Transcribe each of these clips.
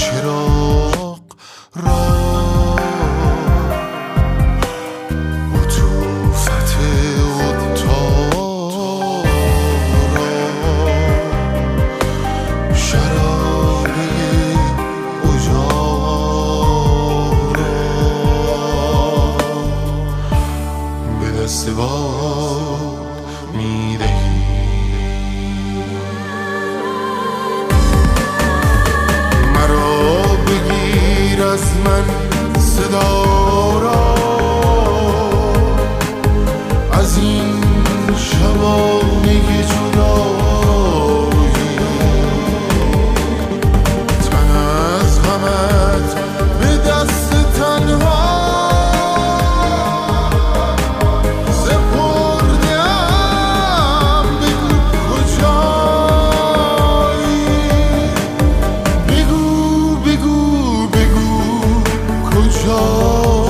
چراغ را عطوفت عطار را شرابی اجاق را به دست باد میدهی. مرا بگیر از من صدا را از این شبانه جدایی، تن از غمت به دست تنها سپردم. بگو کجایی، بگو بگو بگو کجایی.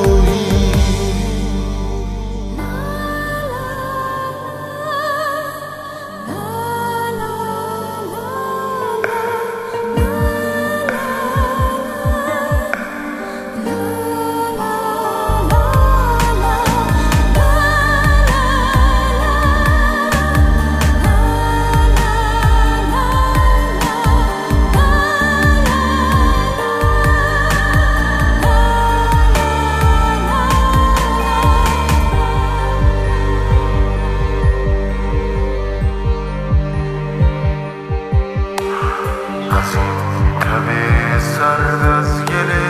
از این تبه سرد از گله،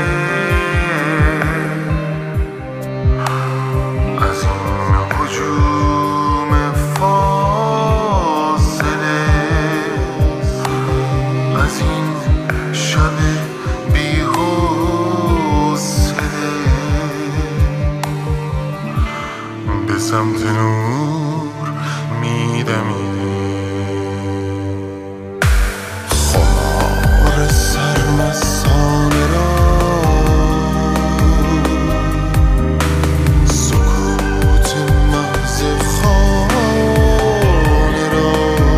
از این هجوم فاصله، از این شب بی‌حوصله، به سمت نور میدمی. سرمستانه را سکوت محض خانه را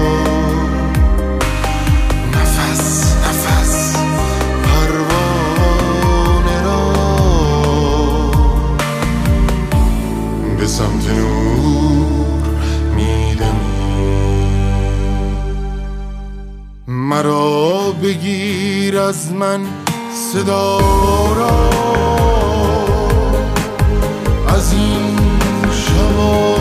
نفس نفس پروانه را به سمت نور میدمی. مرا بگیر از من صدا را از این شبا